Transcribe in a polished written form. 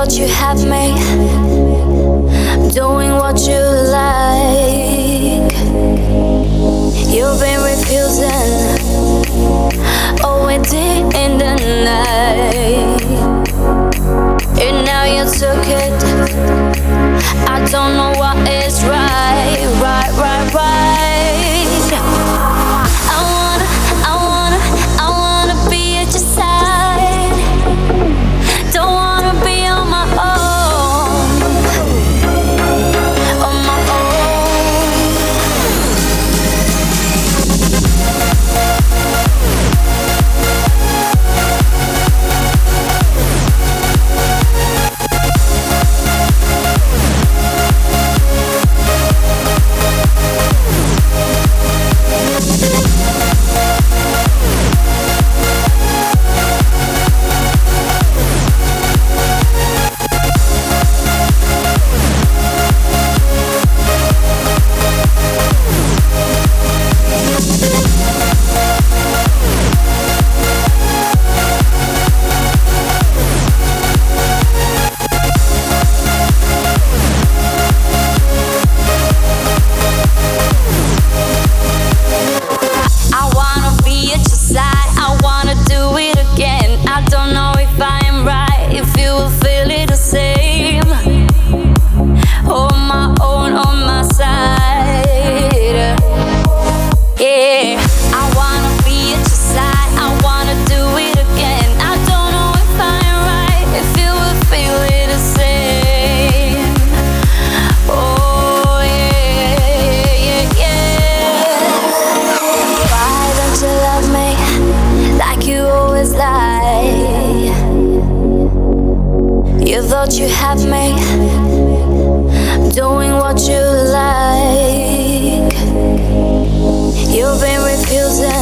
thought you had me, doing what you like. You've been refusing, oh, we did in the night. And now you took it, I don't know what is right, right, right, right. I wanna be at your side. Don't wanna be on my own, on my thought you had me, doing what you like. You've been refusing,